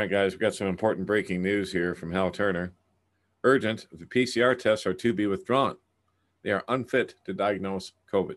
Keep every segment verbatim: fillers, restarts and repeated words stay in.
right, guys, we've got some important breaking news here from Hal Turner. Urgent, the P C R tests are to be withdrawn. They are unfit to diagnose COVID.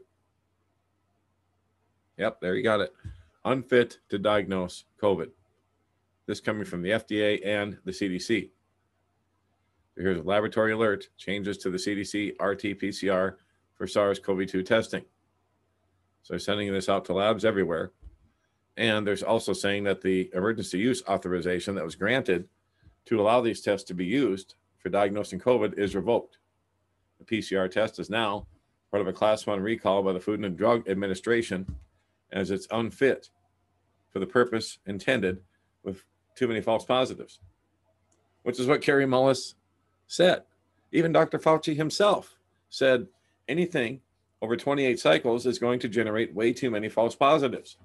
Yep, there you got it. Unfit to diagnose COVID. This coming from the F D A and the C D C. Here's a laboratory alert. Changes to the C D C R T P C R for SARS CoV two testing. So they're sending this out to labs everywhere. And there's also saying that the emergency use authorization that was granted to allow these tests to be used for diagnosing COVID is revoked. The P C R test is now part of a class one recall by the Food and Drug Administration, as it's unfit for the purpose intended with too many false positives, which is what Kary Mullis said. Even Doctor Fauci himself said anything over twenty-eight cycles is going to generate way too many false positives.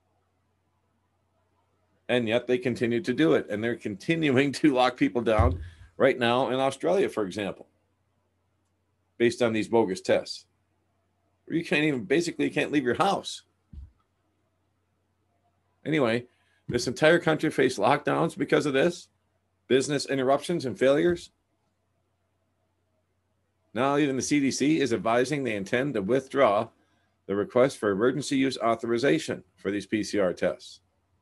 And yet they continue to do it. And they're continuing to lock people down right now in Australia, for example, based on these bogus tests. Where you can't even, basically, you can't leave your house. Anyway, this entire country faced lockdowns because of this, business interruptions and failures. Now even the C D C is advising they intend to withdraw the request for emergency use authorization for these P C R tests.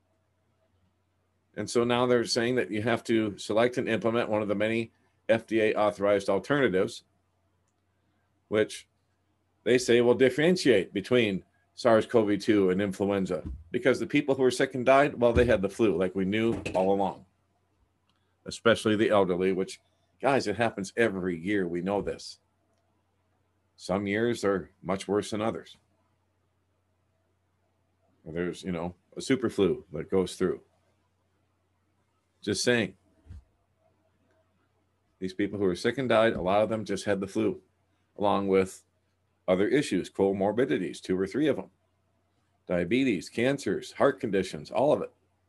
And so now they're saying that you have to select and implement one of the many F D A authorized alternatives, which they say will differentiate between SARS CoV two and influenza, because the people who were sick and died, well, they had the flu, like we knew all along, especially the elderly, which, guys, it happens every year. We know this. Some years are much worse than others. There's, you know, a super flu that goes through. Just saying. These people who were sick and died, a lot of them just had the flu, along with other issues, comorbidities, two or three of them, diabetes, cancers, heart conditions, all of it.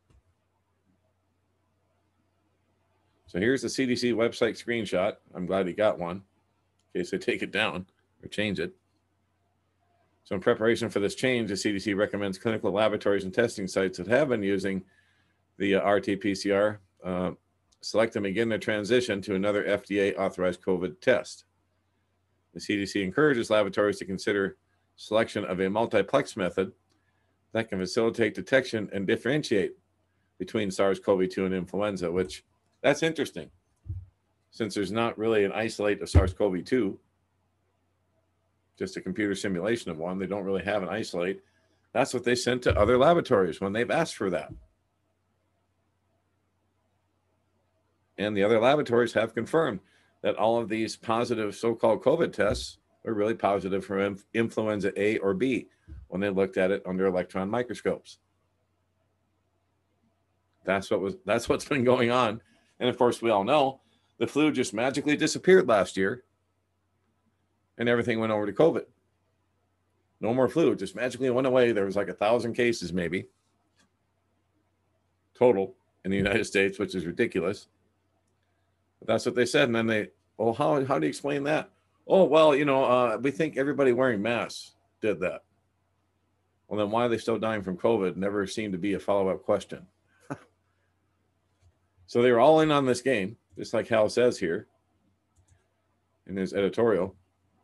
So here's the C D C website screenshot. I'm glad he got one, in case they take it down or change it. So in preparation for this change, the C D C recommends clinical laboratories and testing sites that have been using the uh, R T P C R, uh, select them again their transition to another F D A authorized COVID test. The C D C encourages laboratories to consider selection of a multiplex method that can facilitate detection and differentiate between SARS CoV two and influenza, which that's interesting, since there's not really an isolate of SARS CoV two, just a computer simulation of one. They don't really have an isolate. That's what they sent to other laboratories when they've asked for that. And the other laboratories have confirmed that all of these positive so-called COVID tests are really positive for inf- influenza A or B when they looked at it under electron microscopes. That's what was that's what's been going on. And of course, we all know the flu just magically disappeared last year and everything went over to COVID. No more flu, it just magically went away. There was like a thousand cases maybe total in the United States, which is ridiculous. But that's what they said. And then they, well, how, how do you explain that? Oh, well, you know, uh, we think everybody wearing masks did that. Well, then why are they still dying from COVID? Never seemed to be a follow-up question. So they were all in on this game, just like Hal says here in his editorial.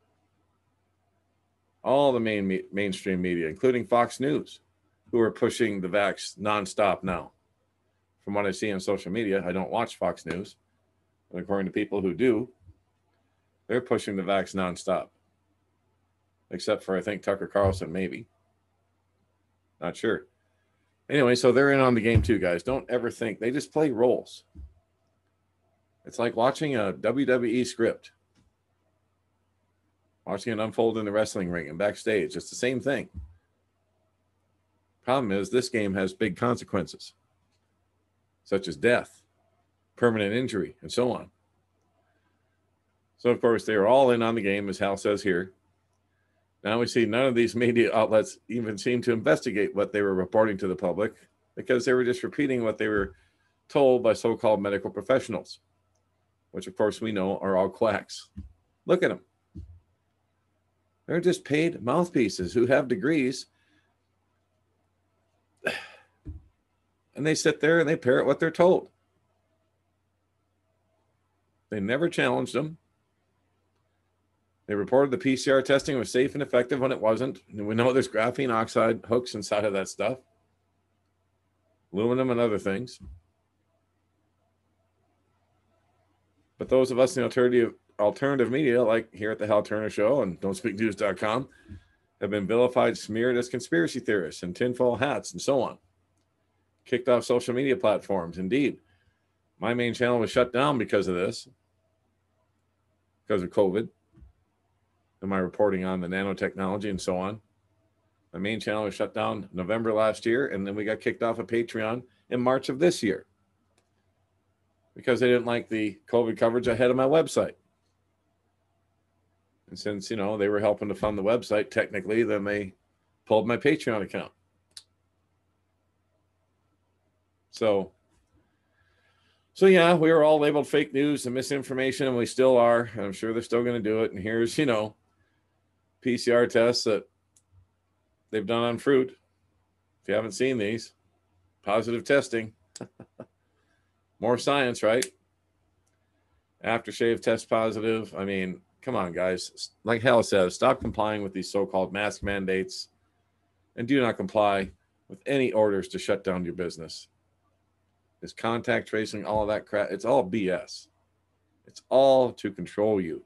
All the main me- mainstream media, including Fox News, who are pushing the vax nonstop now. From what I see on social media, I don't watch Fox News, but according to people who do, they're pushing the vax nonstop. Except for, I think, Tucker Carlson, maybe. Not sure. Anyway, so they're in on the game too, guys. Don't ever think. They just play roles. It's like watching a W W E script. Watching it unfold in the wrestling ring and backstage. It's the same thing. Problem is, this game has big consequences, such as death, permanent injury, and so on. So, of course, they are all in on the game, as Hal says here. Now we see none of these media outlets even seem to investigate what they were reporting to the public, because they were just repeating what they were told by so-called medical professionals, which, of course, we know are all quacks. Look at them. They're just paid mouthpieces who have degrees, and they sit there and they parrot what they're told. They never challenged them. They reported the P C R testing was safe and effective when it wasn't. And we know there's graphene oxide hooks inside of that stuff, aluminum and other things. But those of us in the alternative, alternative media, like here at the Hal Turner Show and don't speak news dot com, have been vilified, smeared as conspiracy theorists and tinfoil hats and so on. Kicked off social media platforms. Indeed, my main channel was shut down because of this, because of COVID. And my reporting on the nanotechnology and so on. My main channel was shut down November last year, and then we got kicked off of Patreon in March of this year because they didn't like the COVID coverage I had on my website. And since, you know, they were helping to fund the website, technically, then they pulled my Patreon account. So, so yeah, we were all labeled fake news and misinformation, and we still are. And I'm sure they're still going to do it. And here's, you know, P C R tests that they've done on fruit. If you haven't seen these, positive testing. More science, right? Aftershave test positive. I mean, come on, guys. Like Hal says, stop complying with these so-called mask mandates and do not comply with any orders to shut down your business. This contact tracing, all of that crap, it's all B S. It's all to control you.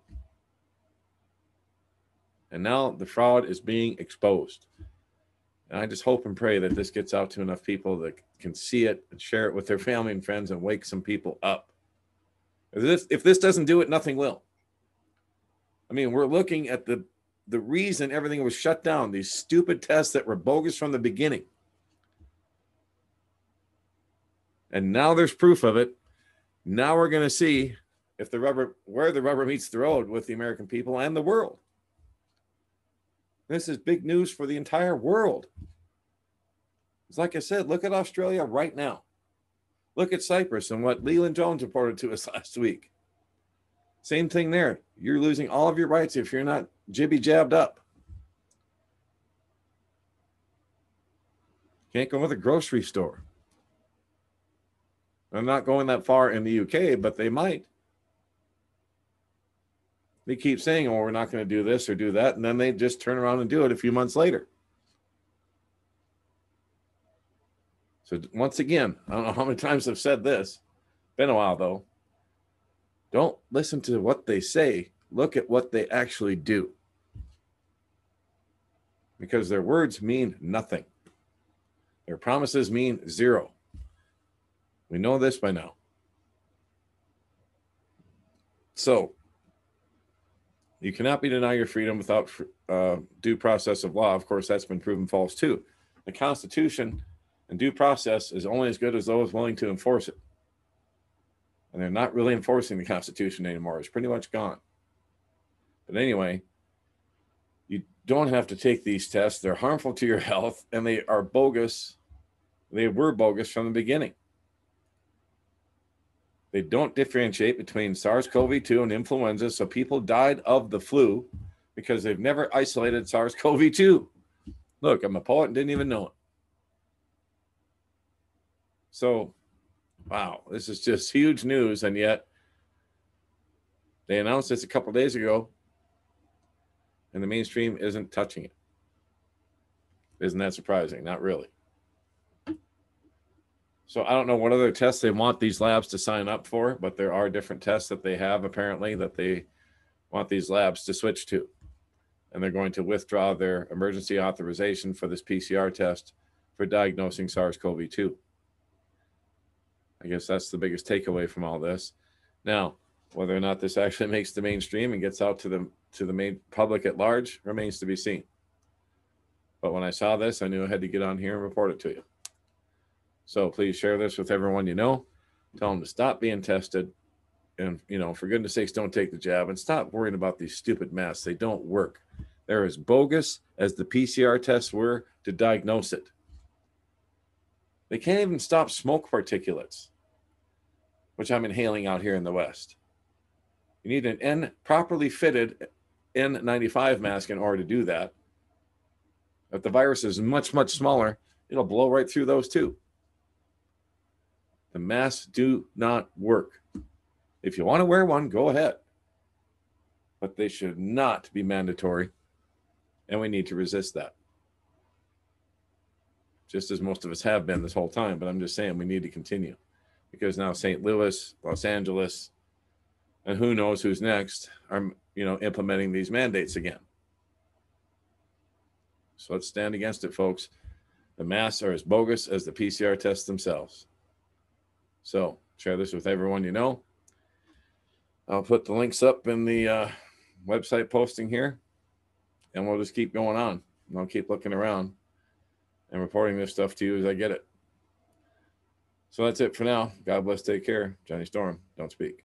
And now the fraud is being exposed. And I just hope and pray that this gets out to enough people that can see it and share it with their family and friends and wake some people up. If this, if this doesn't do it, nothing will. I mean, we're looking at the, the reason everything was shut down, these stupid tests that were bogus from the beginning. And now there's proof of it. Now we're going to see if the rubber, where the rubber meets the road with the American people and the world. This is big news for the entire world. It's like I said, look at Australia right now. Look at Cyprus and what Leland Jones reported to us last week. Same thing there. You're losing all of your rights if you're not jibby jabbed up. Can't go to the grocery store. I'm not going that far in the U K, but they might. They keep saying, oh, we're not going to do this or do that. And then they just turn around and do it a few months later. So once again, I don't know how many times I've said this. Been a while, though. Don't listen to what they say. Look at what they actually do. Because their words mean nothing. Their promises mean zero. We know this by now. So, you cannot be denied your freedom without uh, due process of law. Of course, that's been proven false too. The Constitution and due process is only as good as those willing to enforce it. And they're not really enforcing the Constitution anymore. It's pretty much gone. But anyway, you don't have to take these tests. They're harmful to your health, and they are bogus. They were bogus from the beginning. They don't differentiate between SARS CoV two and influenza, so people died of the flu because they've never isolated SARS CoV two. Look, I'm a poet and didn't even know it. So, wow, this is just huge news, and yet they announced this a couple of days ago, and the mainstream isn't touching it. Isn't that surprising? Not really. So I don't know what other tests they want these labs to sign up for, but there are different tests that they have apparently that they want these labs to switch to. And they're going to withdraw their emergency authorization for this P C R test for diagnosing SARS CoV two. I guess that's the biggest takeaway from all this. Now, whether or not this actually makes the mainstream and gets out to the to the main public at large remains to be seen. But when I saw this, I knew I had to get on here and report it to you. So please share this with everyone you know. Tell them to stop being tested. And, you know, for goodness sakes, don't take the jab and stop worrying about these stupid masks. They don't work. They're as bogus as the P C R tests were to diagnose it. They can't even stop smoke particulates, which I'm inhaling out here in the West. You need an N properly fitted N ninety-five mask in order to do that. If the virus is much, much smaller, it'll blow right through those too. The masks do not work. If you want to wear one, go ahead. But they should not be mandatory. And we need to resist that. Just as most of us have been this whole time. But I'm just saying we need to continue. Because now Saint Louis, Los Angeles, and who knows who's next are, you know, implementing these mandates again. So let's stand against it, folks. The masks are as bogus as the P C R tests themselves. So share this with everyone you know. I'll put the links up in the uh, website posting here, and we'll just keep going on. And I'll keep looking around and reporting this stuff to you as I get it. So that's it for now. God bless. Take care. Johnny Storm. Don't speak.